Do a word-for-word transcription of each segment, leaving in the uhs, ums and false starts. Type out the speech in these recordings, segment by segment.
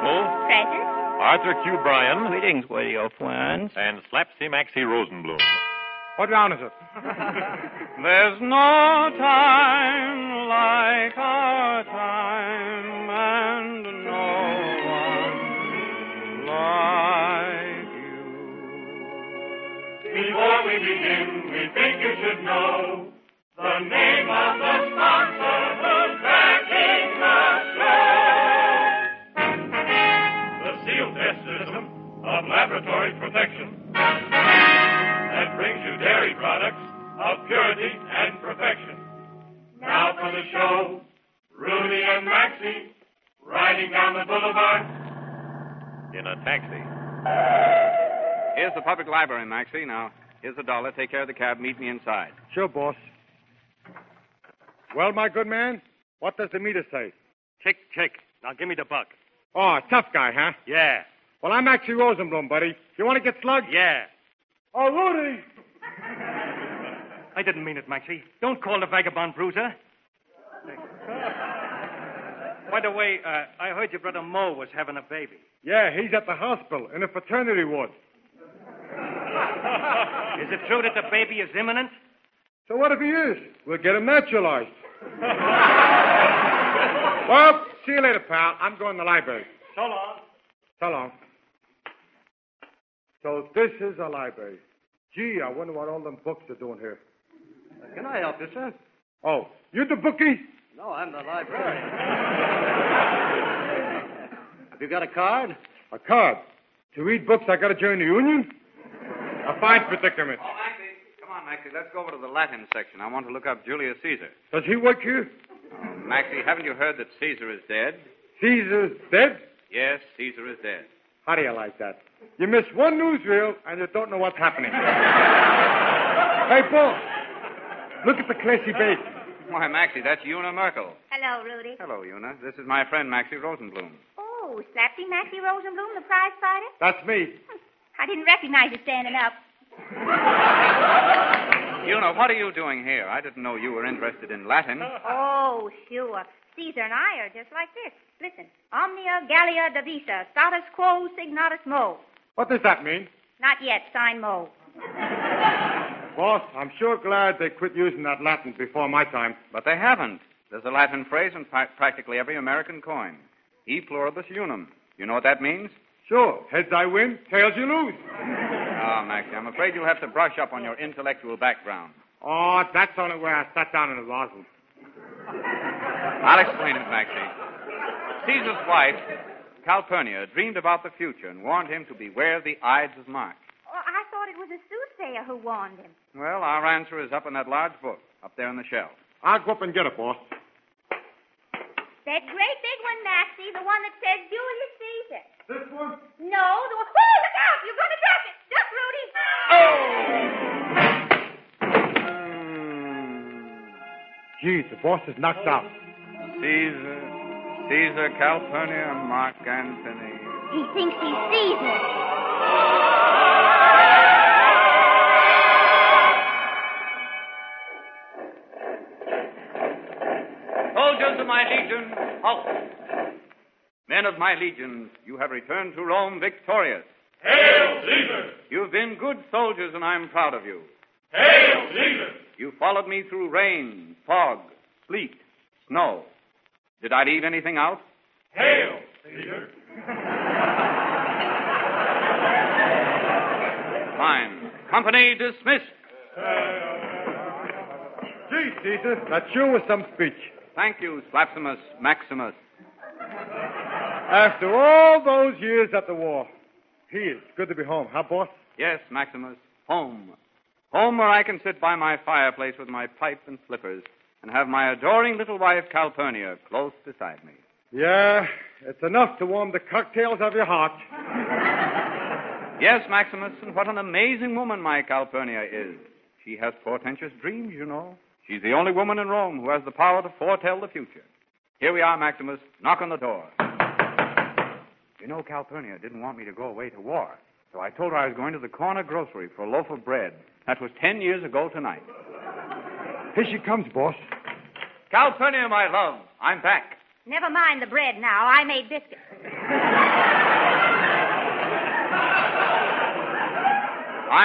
Kimmel. Present. Arthur Q. Bryan. Greetings, radio friends. And Slapsy Maxie Rosenblum. What round is it? There's no time like our time, and no one like you. Before we begin, we think you should know the name of the sponsor who's backing the show. The Seal Test System of Laboratory Perfection that brings you dairy products of purity and perfection. Now for the show, Rudy and Maxie riding down the boulevard In a taxi. Here's the public library, Maxie. Now, here's a dollar. Take care of the cab. Meet me inside. Sure, boss. Well, my good man, what does the meter say? Tick, tick. Now give me the buck. Oh, tough guy, huh? Yeah. Well, I'm Maxie Rosenblum, buddy. You want to get slugged? Yeah. Oh, Rudy! I didn't mean it, Maxie. Don't call the vagabond bruiser. By the way, uh, I heard your brother Mo was having a baby. Yeah, he's at the hospital in a fraternity ward. Is it true that the baby is imminent? So what if he is? We'll get him naturalized. Well, see you later, pal. I'm going to the library. So long. So long. So this is a library. Gee, I wonder what all them books are doing here. Can I help you, sir? Oh, you the bookie? No, I'm the librarian. Have you got a card? A card? To read books, I got to join the union? A fine predicament. Oh, Maxie. Come on, Maxie. Let's go over to the Latin section. I want to look up Julius Caesar. Does he work here? Oh, Maxie, haven't you heard that Caesar is dead? Caesar's dead? Yes, Caesar is dead. How do you like that? You miss one newsreel and you don't know what's happening. Hey, boss. Look at the classy babe. Why, Maxie, that's Una Merkel. Hello, Rudy. Hello, Una. This is my friend, Maxie Rosenblum. Oh, Slapsy Maxie Rosenblum, the prize fighter? That's me. I didn't recognize you standing up. Una, what are you doing here? I didn't know you were interested in Latin. Oh, sure. Caesar and I are just like this. Listen. Omnia Gallia Divisa, status quo signatus mo. What does that mean? Not yet, sign mo. Boss, I'm sure glad they quit using that Latin before my time. But they haven't. There's a Latin phrase in pra- practically every American coin. E pluribus unum. You know what that means? Sure. Heads I win, tails you lose. Ah, Maxie, I'm afraid you'll have to brush up on your intellectual background. Oh, that's only where I sat down in the Roswell. I'll explain it, Maxie. Caesar's wife, Calpurnia, dreamed about the future and warned him to beware the Ides of March. Oh, I thought it was a soothsayer who warned him. Well, our answer is up in that large book, up there on the shelf. I'll go up and get it, boss. That great big one, Maxie, the one that says Julius Caesar. This one? No, the one... Oh, look out! You're going to drop it. Duck, Rudy. Oh! Gee, the boss is knocked out. Caesar, Caesar, Calpurnia, Mark Antony. He thinks he's Caesar. Soldiers of my legion, halt. Men of my legions, you have returned to Rome victorious. Hail Caesar! You've been good soldiers, and I'm proud of you. Hail Caesar! You followed me through rain, fog, sleet, snow. Did I leave anything out? Hail Caesar! Fine. Company dismissed. Gee, Caesar, that sure was some speech. Thank you, Slapsimus Maximus. After all those years at the war, he is good to be home, huh, boss? Yes, Maximus. Home. Home where I can sit by my fireplace with my pipe and slippers and have my adoring little wife, Calpurnia, close beside me. Yeah, it's enough to warm the cocktails of your heart. Yes, Maximus, and what an amazing woman my Calpurnia is. She has portentous dreams, you know. She's the only woman in Rome who has the power to foretell the future. Here we are, Maximus. Knock on the door. You know, Calpurnia didn't want me to go away to war, so I told her I was going to the corner grocery for a loaf of bread. That was ten years ago tonight. Here she comes, boss. Calpurnia, my love, I'm back. Never mind the bread now. I made biscuits.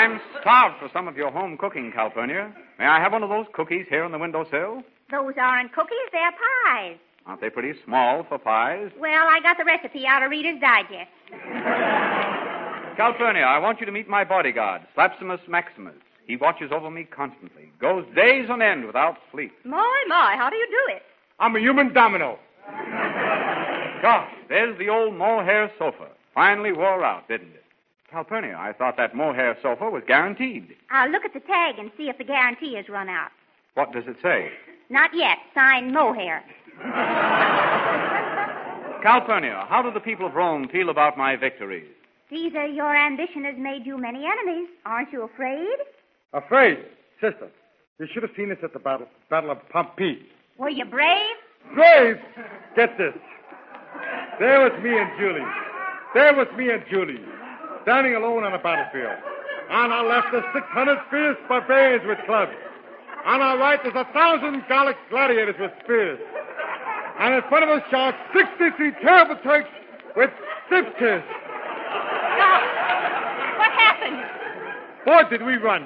I'm starved for some of your home cooking, Calpurnia. May I have one of those cookies here on the windowsill? Those aren't cookies, they're pies. Aren't they pretty small for pies? Well, I got the recipe out of Reader's Digest. Calpurnia, I want you to meet my bodyguard, Slapsimus Maximus. He watches over me constantly, goes days on end without sleep. My, my, how do you do it? I'm a human domino. Gosh, there's the old mohair sofa. Finally wore out, didn't it? Calpurnia, I thought that mohair sofa was guaranteed. I'll look at the tag and see if the guarantee has run out. What does it say? Not yet. Signed mohair. Calpurnia, how do the people of Rome feel about my victories? Caesar, your ambition has made you many enemies. Aren't you afraid? Afraid? Sister, you should have seen us at the battle, Battle of Pompeii. Were you brave? Brave? Get this. There was me and Julie. There was me and Julie, standing alone on a battlefield. On our left, there's six hundred fierce barbarians with clubs. On our right, there's a thousand Gallic gladiators with spears. And in front of us charge sixty-three terrible Turks with spears. What happened? Boy, did we run.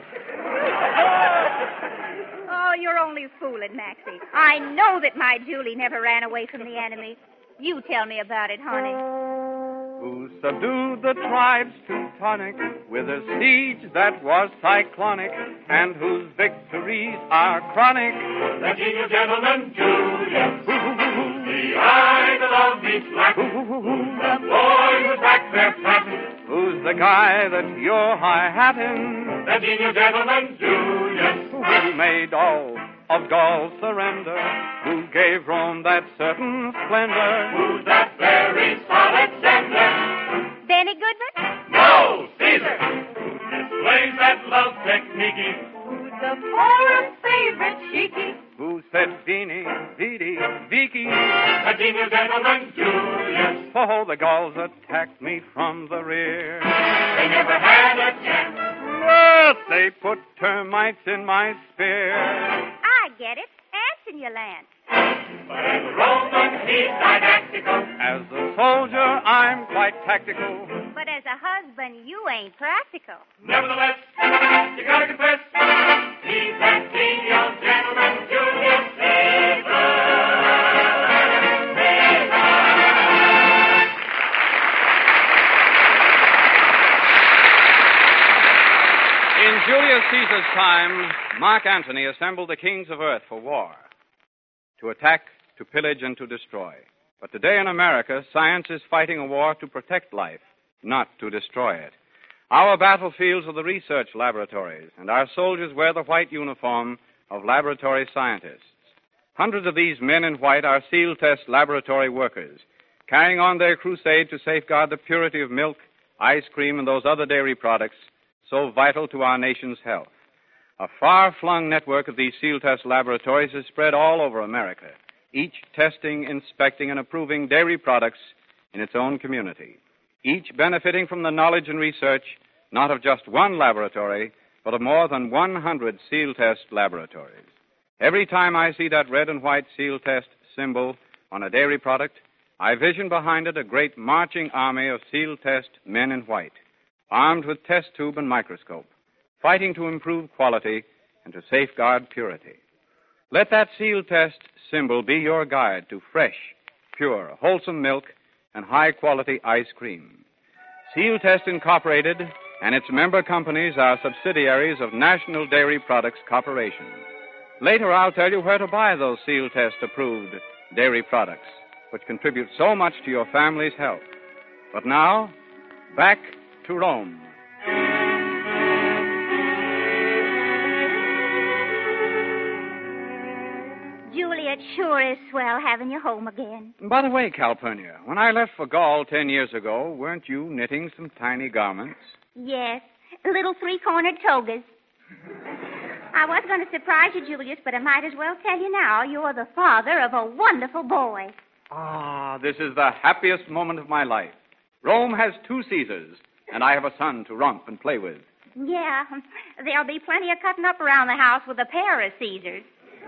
Oh, you're only fooling, Maxie. I know that my Julie never ran away from the enemy. You tell me about it, honey. Who subdued the tribes Teutonic with a siege that was cyclonic, and whose victories are chronic. The genial gentleman, Julius, the idol of each Latin, the boy who's back there planting. Who's the guy that you're high-hatting? The genial gentleman, Julius, who made all of Gaul surrender, who gave Rome that certain splendor. Who's that very solid sender? Benny Goodman? No, Caesar, who displays that love technique. Who's the foreign favorite cheeky? Who said Vini, Vidi, Vicky? The genial gentleman, Julius. Oh, the Gauls attacked me from the rear. They never had a chance. But they put termites in my spear. I get it. Ants in your land. But as a Roman, he's didactical. As a soldier, I'm quite tactical. But as a husband, you ain't practical. Nevertheless, you gotta confess, he's that genial gentleman, Julius Caesar. In Julius Caesar's time, Mark Antony assembled the kings of earth for war. To attack, to pillage, and to destroy. But today in America, science is fighting a war to protect life, not to destroy it. Our battlefields are the research laboratories, and our soldiers wear the white uniform of laboratory scientists. Hundreds of these men in white are SEAL test laboratory workers, carrying on their crusade to safeguard the purity of milk, ice cream, and those other dairy products so vital to our nation's health. A far-flung network of these SEAL test laboratories is spread all over America, each testing, inspecting, and approving dairy products in its own community, each benefiting from the knowledge and research not of just one laboratory, but of more than one hundred SEAL test laboratories. Every time I see that red and white SEAL test symbol on a dairy product, I vision behind it a great marching army of SEAL test men in white, armed with test tube and microscope, fighting to improve quality and to safeguard purity. Let that SEAL test symbol be your guide to fresh, pure, wholesome milk and high-quality ice cream. SEAL Test Incorporated and its member companies are subsidiaries of National Dairy Products Corporation. Later, I'll tell you where to buy those SEAL Test-approved dairy products, which contribute so much to your family's health. But now, back to Rome. Julie, it sure is swell having you home again. By the way, Calpurnia, when I left for Gaul ten years ago, weren't you knitting some tiny garments? Yes, little three-cornered togas. I was going to surprise you, Julius, but I might as well tell you now. You're the father of a wonderful boy. Ah, this is the happiest moment of my life. Rome has two Caesars, and I have a son to romp and play with. Yeah, there'll be plenty of cutting up around the house with a pair of Caesars.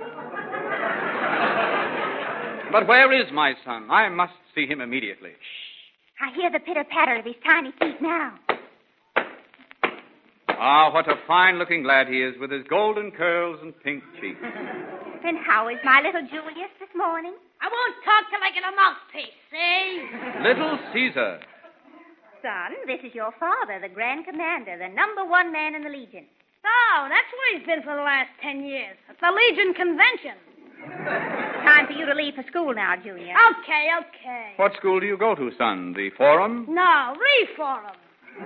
But where is my son? I must see him immediately. Shh. I hear the pitter-patter of his tiny feet now. Ah, what a fine-looking lad he is with his golden curls and pink cheeks. And how is my little Julius this morning? I won't talk till I get a mouthpiece, see? Little Caesar. Son, this is your father, the Grand Commander, the number one man in the Legion. Oh, that's where he's been for the last ten years. At the Legion Convention. Time for you to leave for school now, Julius. Okay, okay. What school do you go to, son? The Forum? No, Reform.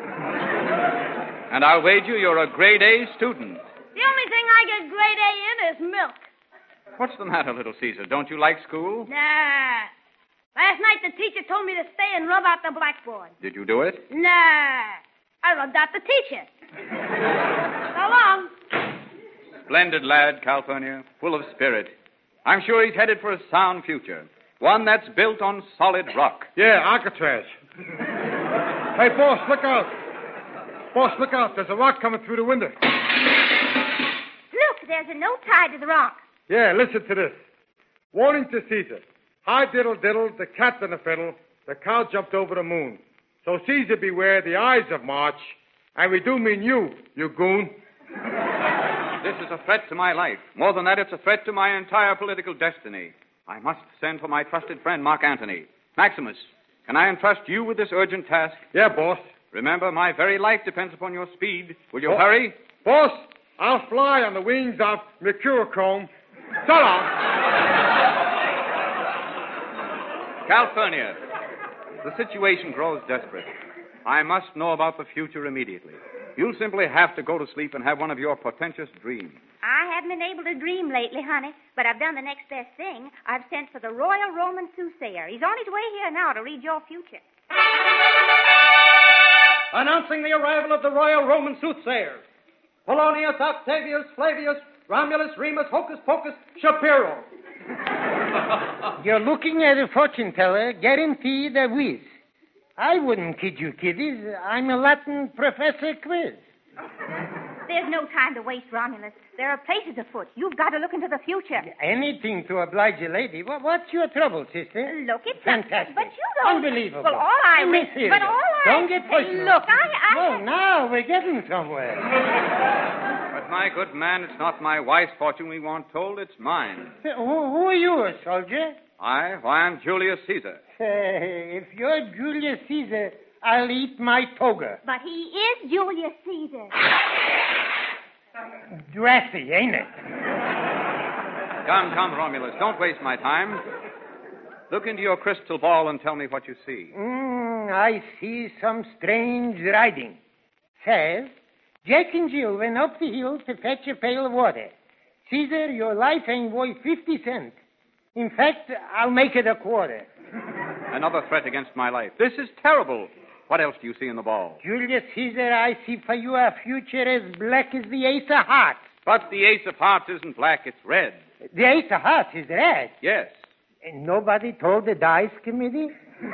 And I'll wager you're a grade A student. The only thing I get grade A in is milk. What's the matter, little Caesar? Don't you like school? Nah. Last night the teacher told me to stay and rub out the blackboard. Did you do it? Nah. I rubbed out the teacher. So long. Splendid lad, Calpurnia, full of spirit. I'm sure he's headed for a sound future, one that's built on solid rock. Yeah, Alcatraz. Hey, boss, look out. Boss, look out. There's a rock coming through the window. Look, there's a note tied to the rock. Yeah, listen to this. Warning to Caesar. Hi, diddle, diddle, the cat and the fiddle. The cow jumped over the moon. So Caesar beware the eyes of March. And we do mean you, you goon. This is a threat to my life. More than that, it's a threat to my entire political destiny. I must send for my trusted friend, Mark Antony. Maximus, can I entrust you with this urgent task? Yeah, boss. Remember, my very life depends upon your speed. Will you Bo- hurry? Boss, I'll fly on the wings of Mercurochrome. So long. Calpurnia, the situation grows desperate. I must know about the future immediately. You'll simply have to go to sleep and have one of your portentous dreams. I haven't been able to dream lately, honey, but I've done the next best thing. I've sent for the Royal Roman Soothsayer. He's on his way here now to read your future. Announcing the arrival of the Royal Roman Soothsayer. Polonius, Octavius, Flavius, Romulus, Remus, Hocus Pocus, Shapiro. You're looking at a fortune teller, guaranteed a whiz. I wouldn't kid you, kiddies. I'm a Latin professor quiz. There's no time to waste, Romulus. There are places afoot. You've got to look into the future. Anything to oblige a lady. What, what's your trouble, sister? Look, it's Fantastic. But you don't. Unbelievable. Well, all I Miss wish. Hilda, But all I. Don't get personal. Look, I. I Oh, now we're getting somewhere. But, my good man, it's not my wife's fortune we want told, it's mine. Who, who are you, a soldier? I? Why, I'm Julius Caesar. Hey, if you're Julius Caesar, I'll eat my toga. But he is Julius Caesar. Dressy, ain't it? Come, come, Romulus, don't waste my time. Look into your crystal ball and tell me what you see. Mm, I see some strange writing. Says, Jack and Jill went up the hill to fetch a pail of water. Caesar, your life ain't worth fifty cents. In fact, I'll make it a quarter. Another threat against my life. This is terrible. What else do you see in the ball? Julius Caesar, I see for you a future as black as the ace of hearts. But the ace of hearts isn't black, it's red. The ace of hearts is red. Yes. And nobody told the dice committee?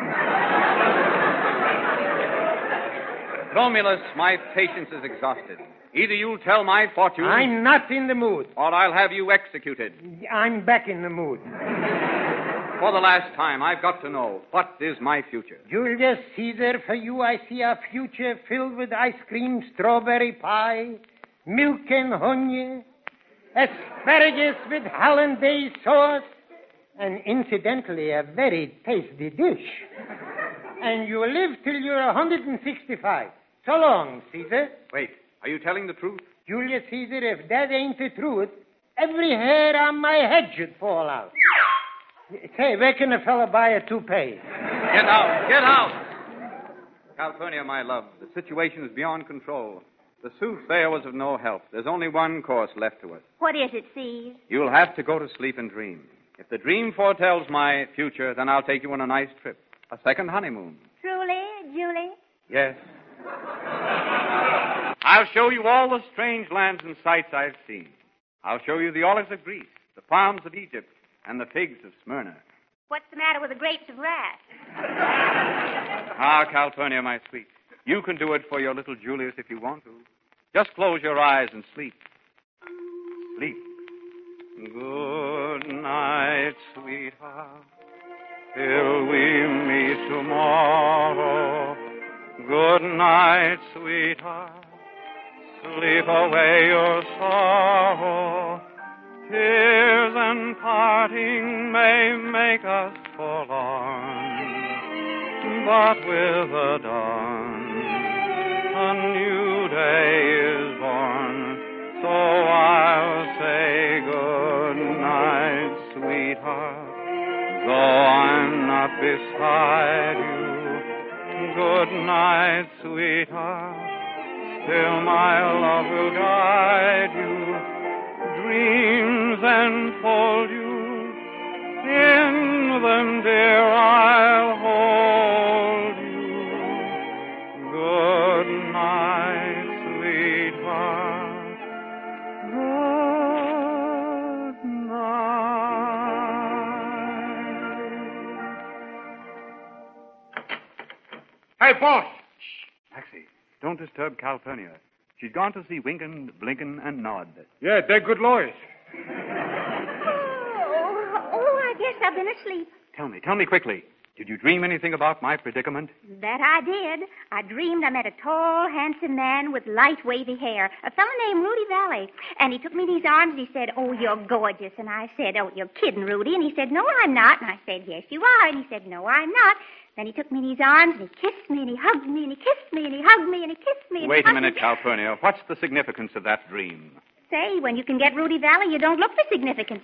Romulus, my patience is exhausted. Either you'll tell my fortune... I'm not in the mood. Or I'll have you executed. I'm back in the mood. For the last time, I've got to know, what is my future? Julius Caesar, for you I see a future filled with ice cream, strawberry pie, milk and honey, asparagus with hollandaise sauce, and incidentally a very tasty dish. And you live till you're one hundred sixty-five. So long, Caesar. Wait, are you telling the truth? Julius Caesar, if that ain't the truth, every hair on my head should fall out. Say, where can a fella buy a toupee? Get out! Get out! Calpurnia, my love, the situation is beyond control. The soothsayer was of no help. There's only one course left to us. What is it, Caesar? You'll have to go to sleep and dream. If the dream foretells my future, then I'll take you on a nice trip. A second honeymoon. Truly, Julie? Yes. I'll show you all the strange lands and sights I've seen. I'll show you the olives of Greece, the palms of Egypt, and the figs of Smyrna. What's the matter with the grapes of wrath? Ah, Calpurnia, my sweet. You can do it for your little Julius if you want to. Just close your eyes and sleep. Sleep. Good night, sweetheart, till we meet tomorrow. Good night, sweetheart. sleep away your sorrow. Tears and parting may make us forlorn, but with the dawn, a new day is born. So I'll say good night, sweetheart, though I'm not beside you. Good night, sweetheart, still my love will guide you. Dreams enfold you, in them, dear, I'll hold you. Good night, sweetheart, good night. Hey, boss! Maxie, don't disturb Calpurnia. She's gone to see Winkin, Blinkin, and Nod. Yeah, they're good lawyers. Oh, oh, I guess I've been asleep. Tell me, tell me quickly. Did you dream anything about my predicament? That I did. I dreamed I met a tall, handsome man with light, wavy hair, a fellow named Rudy Valley. And he took me in his arms and he said, "Oh, you're gorgeous." And I said, "Oh, you're kidding, Rudy." And he said, "No, I'm not." And I said, "Yes, you are." And he said, "No, I'm not." Then he took me in his arms and he kissed me and he hugged me and he kissed me and he hugged me and he kissed me. And Wait he a minute, me. Calpurnia. What's the significance of that dream? Say, when you can get Rudy Valley, you don't look for significance.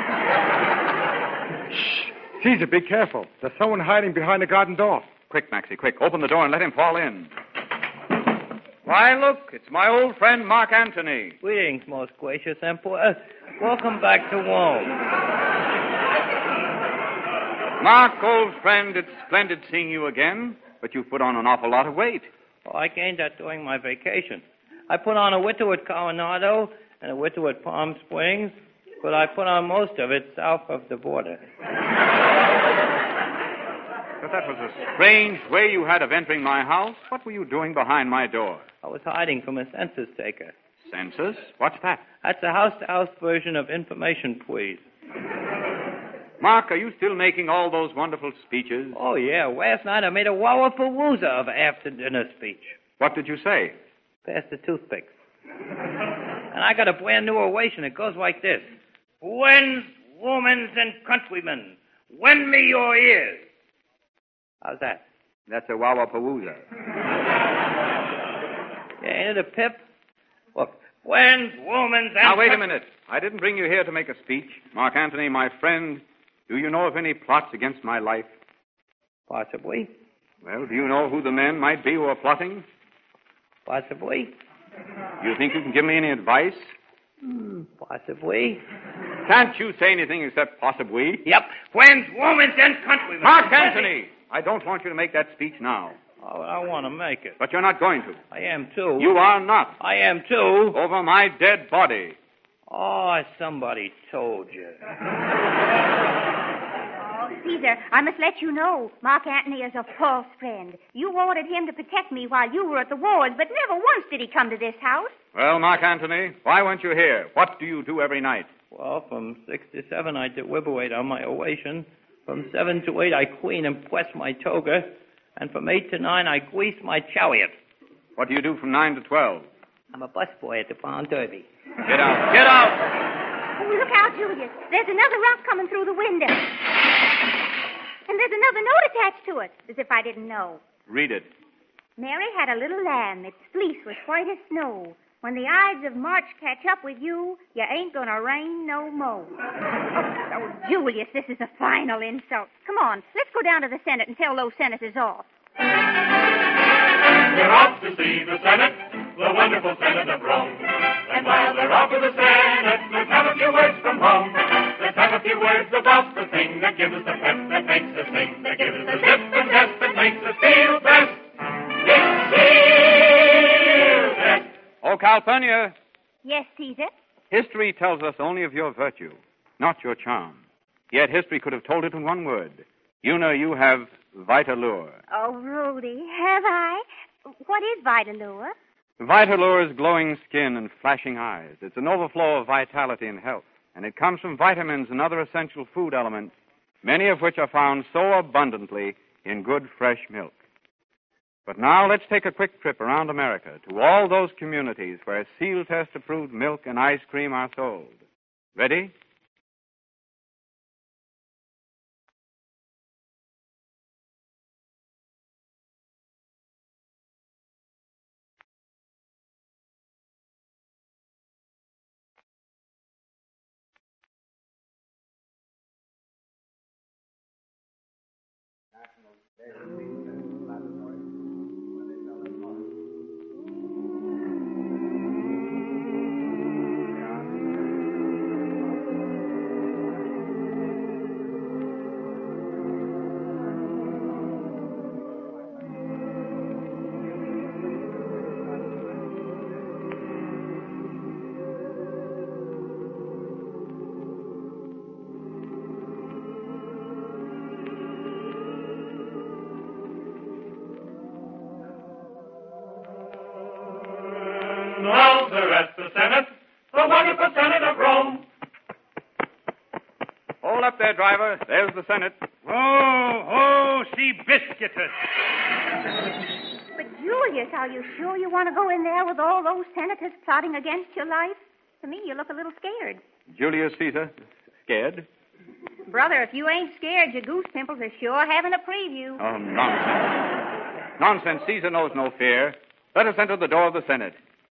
Shh. Caesar, be careful. There's someone hiding behind the garden door. Quick, Maxie, quick. Open the door and let him fall in. Why, look, it's my old friend Mark Antony. Greetings, most gracious Emperor. Welcome back to Rome. Mark, old friend, it's splendid seeing you again, but you've put on an awful lot of weight. Oh, I gained that during my vacation. I put on a winter at Coronado and a winter at Palm Springs, but I put on most of it south of the border. But that was a strange way you had of entering my house. What were you doing behind my door? I was hiding from a census taker. Census? What's that? That's a house-to-house version of information quiz. Mark, are you still making all those wonderful speeches? Oh, yeah. Last night I made a wallapalooza of an after-dinner speech. What did you say? Pass the toothpicks. And I got a brand new ovation. It goes like this. Friends, women, and countrymen, lend me your ears. How's that? That's a wallapalooza. Yeah, ain't it a pip? Look, friends, women, and... Now, wait a minute. I didn't bring you here to make a speech. Mark Antony, my friend, do you know of any plots against my life? Possibly. Well, do you know who the men might be who are plotting? Possibly. Do you think you can give me any advice? Hmm, possibly. Can't you say anything except possibly? Yep. Friends, women, and countrymen. Mark Antony! I don't want you to make that speech now. Oh, I want to make it. But you're not going to. I am, too. You are not. I am, too. Over my dead body. Oh, somebody told you. Oh, Caesar, I must let you know, Mark Antony is a false friend. You ordered him to protect me while you were at the wars, but never once did he come to this house. Well, Mark Antony, why weren't you here? What do you do every night? Well, from six to seven, I deliberate on my ovation. From seven to eight, I clean and press my toga. And from eight to nine, I grease my chariot. What do you do from nine to twelve? I'm a busboy at the Pound Derby. Get out. Get out! Oh, look out, Julius. There's another rock coming through the window. And there's another note attached to it, as if I didn't know. Read it. Mary had a little lamb. Its fleece was white as snow. When the Ides of March catch up with you, you ain't gonna rain no more. Oh, oh, Julius, this is a final insult. Come on, let's go down to the Senate and tell those senators off. They're off to see the Senate, the wonderful Senate of Rome. And while they're off to the Senate, let's have a few words from home. Let's have a few words about the thing that gives us the pep that makes us sing, that gives us the zip and zest that makes us feel best. It's feel best. Oh, Calpurnia. Yes, Caesar? History tells us only of your virtue, not your charm. Yet history could have told it in one word. You know you have Vitalure. Oh, Rudy, have I? What is Vitalure? Vitalure's glowing skin and flashing eyes. It's an overflow of vitality and health, and it comes from vitamins and other essential food elements, many of which are found so abundantly in good fresh milk. But now let's take a quick trip around America to all those communities where seal test approved milk and ice cream are sold. Ready? Now they're at the Senate, the wonderful Senate of Rome. Hold up there, driver. There's the Senate. Oh, oh, see biscuiters. But, Julius, are you sure you want to go in there with all those senators plotting against your life? To me, you look a little scared. Julius Caesar. Scared? Brother, if you ain't scared, your goose pimples are sure having a preview. Oh, nonsense. Nonsense. Caesar knows no fear. Let us enter the door of the Senate.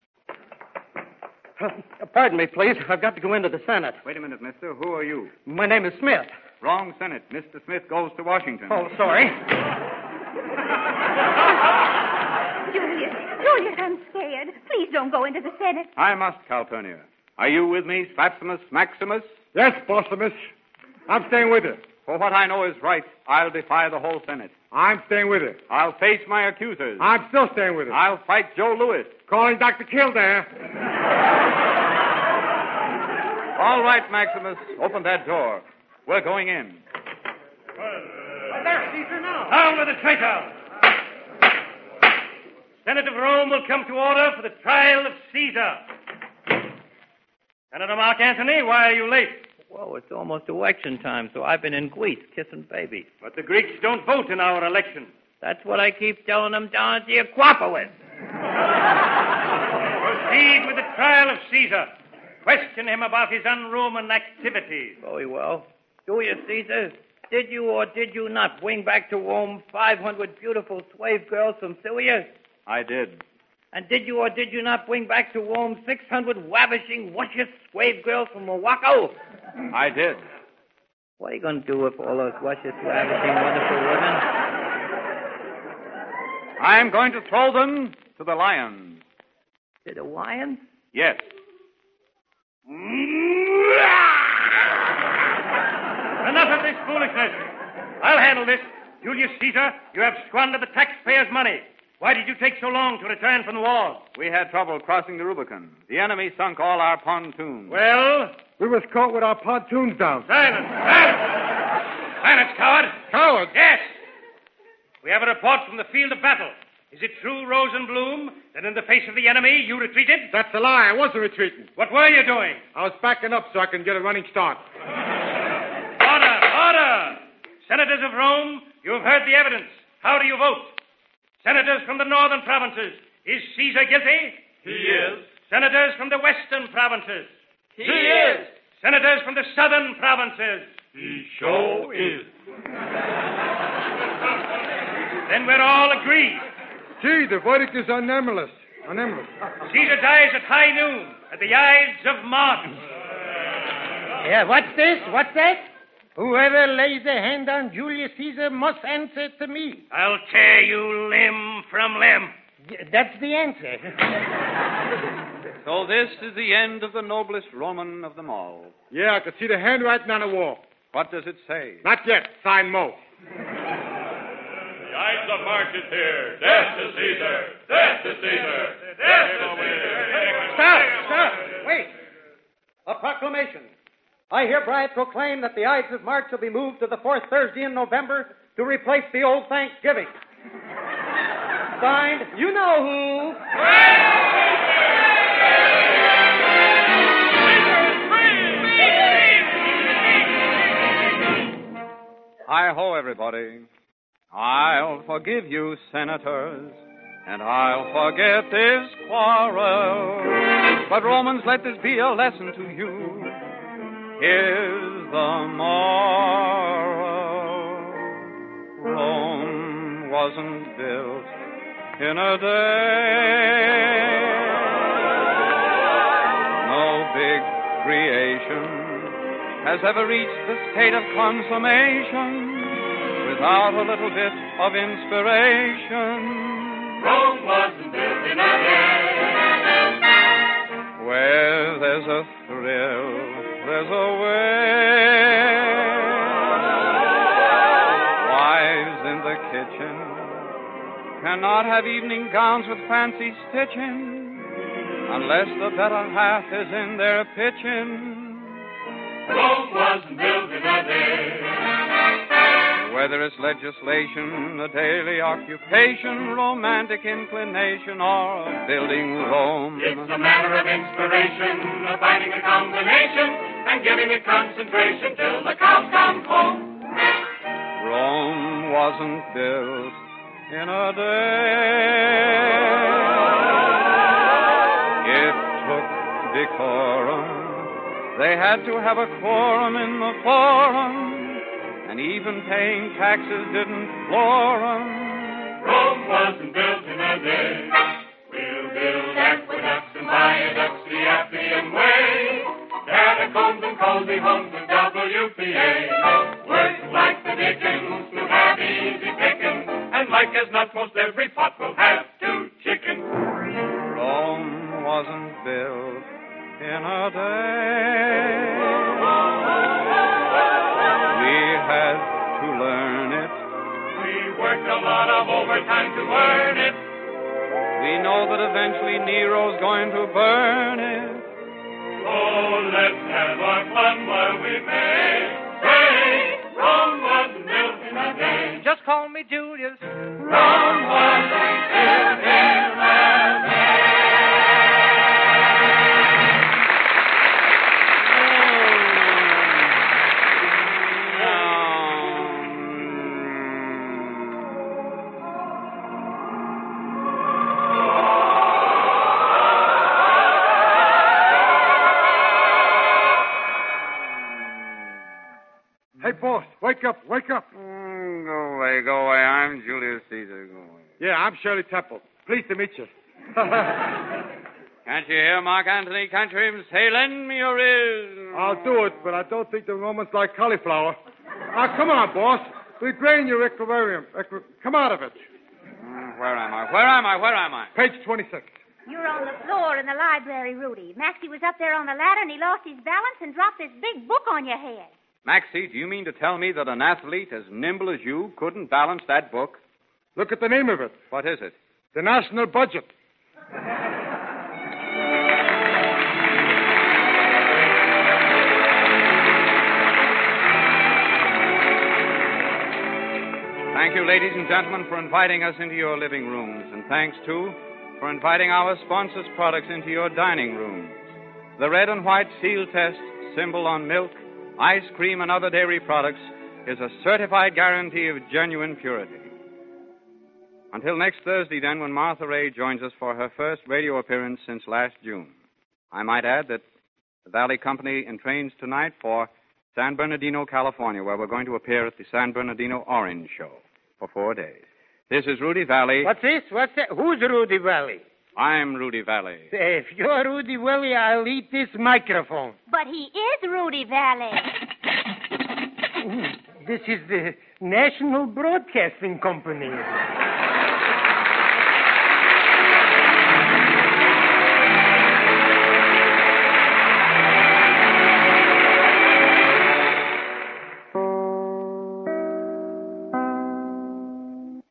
Uh, pardon me, please. I've got to go into the Senate. Wait a minute, mister. Who are you? My name is Smith. Wrong Senate. Mister Smith goes to Washington. Oh, sorry. Julius, Julius, I'm scared. Please don't go into the Senate. I must, Calpurnia. Are you with me, Spapsimus Maximus? Yes, Bosimus. I'm staying with you. For what I know is right, I'll defy the whole Senate. I'm staying with you. I'll face my accusers. I'm still staying with you. I'll fight Joe Louis. Calling Doctor Kildare. All right, Maximus. Open that door. We're going in. There's Caesar now. Down with the traitor. Senate of Rome will come to order for the trial of Caesar. Senator Mark Antony, why are you late? Whoa, it's almost election time, so I've been in Greece kissing babies. But the Greeks don't vote in our election. That's what I keep telling them down at the Acropolis. Proceed with the trial of Caesar. Question him about his un-Roman activities. Very well. Julius Caesar, did you or did you not bring back to Rome five hundred beautiful slave girls from Syria? I did. And did you or did you not bring back to Rome six hundred ravishing, luscious slave girls from Morocco? I did. What are you going to do with all those luscious, ravishing, wonderful women? I'm going to throw them to the lions. To the lions? Yes. Enough of this foolishness. I'll handle this. Julius Caesar, you have squandered the taxpayers' money. Why did you take so long to return from the wars? We had trouble crossing the Rubicon. The enemy sunk all our pontoons. Well? We was caught with our pontoons down. Silence! Silence! Silence, coward! Coward? Yes! We have a report from the field of battle. Is it true, Rosenblum, that in the face of the enemy you retreated? That's a lie. I wasn't retreating. What were you doing? I was backing up so I can get a running start. Order! Order! Senators of Rome, you have heard the evidence. How do you vote? Senators from the northern provinces, is Caesar guilty? He is. Senators from the western provinces. He is. Senators from the southern provinces. He sure is. Then we're all agreed. Gee, the verdict is unanimous. Unanimous. Caesar dies at high noon at the Ides of March. Yeah, what's this? What's that? Whoever lays a hand on Julius Caesar must answer to me. I'll tear you limb from limb. Y- That's the answer. So this is the end of the noblest Roman of them all. Yeah, I could see the handwriting on the wall. What does it say? Not yet. Sign Mo. The Ides of March is here. Death to Caesar. Death to Caesar. Death to Caesar. Stop! Stop! Wait. A proclamation. I hereby proclaim that the Ides of March will be moved to the fourth Thursday in November to replace the old Thanksgiving. Signed, you know who. Hi-ho, everybody. I'll forgive you, senators, and I'll forget this quarrel. But Romans, let this be a lesson to you. Here's the moral. Rome wasn't built in a day. No big creation has ever reached the state of consummation without a little bit of inspiration. Rome wasn't built in a day. Where there's a thrill, there's a way. Wives in the kitchen cannot have evening gowns with fancy stitching unless the better half is in their pitching. Rome wasn't built in a day. Whether it's legislation, a daily occupation, romantic inclination, or building Rome, it's a matter of inspiration, of finding a combination, and giving it concentration till the cows come home. Rome wasn't built in a day. It took decorum. They had to have a quorum in the forum, and even paying taxes didn't floor 'em. Rome wasn't built in a day. We'll build aqueducts and viaducts the Appian way. Catacombs and cozy homes with W P A. Work like the Dickens to have easy picking, and like as not most every pot will have two chickens. Rome wasn't built in a day. We had to learn it. We worked a lot of overtime to earn it. We know that eventually Nero's going to burn it. Oh, let's have our fun while we may. Say, Rome wasn't built in a day. Just call me Julius. Rome wasn't built in a day. Hey, boss, wake up, wake up. Mm, go away, go away. I'm Julius Caesar. Go away. Yeah, I'm Shirley Temple. Pleased to meet you. Can't you hear Mark Antony country him say, lend me your ears? I'll do it, but I don't think the Romans like cauliflower. Now, come on, boss. We drain your equilibrium. Equi- come out of it. Mm, where am I? Where am I? Where am I? Page twenty-six. You're on the floor in the library, Rudy. Maxie was up there on the ladder, and he lost his balance and dropped this big book on your head. Maxie, do you mean to tell me that an athlete as nimble as you couldn't balance that book? Look at the name of it. What is it? The national budget. Thank you, ladies and gentlemen, for inviting us into your living rooms. And thanks, too, for inviting our sponsors' products into your dining rooms. The red and white seal test symbol on milk, ice cream, and other dairy products is a certified guarantee of genuine purity. Until next Thursday, then, when Martha Ray joins us for her first radio appearance since last June. I might add that the Valley Company entrains tonight for San Bernardino, California, where we're going to appear at the San Bernardino Orange Show for four days. This is Rudy Valley. What's this? What's that? Who's Rudy Valley? I'm Rudy Valley. If you're Rudy Valley, I'll eat this microphone. But he is Rudy Valley. This is the National Broadcasting Company.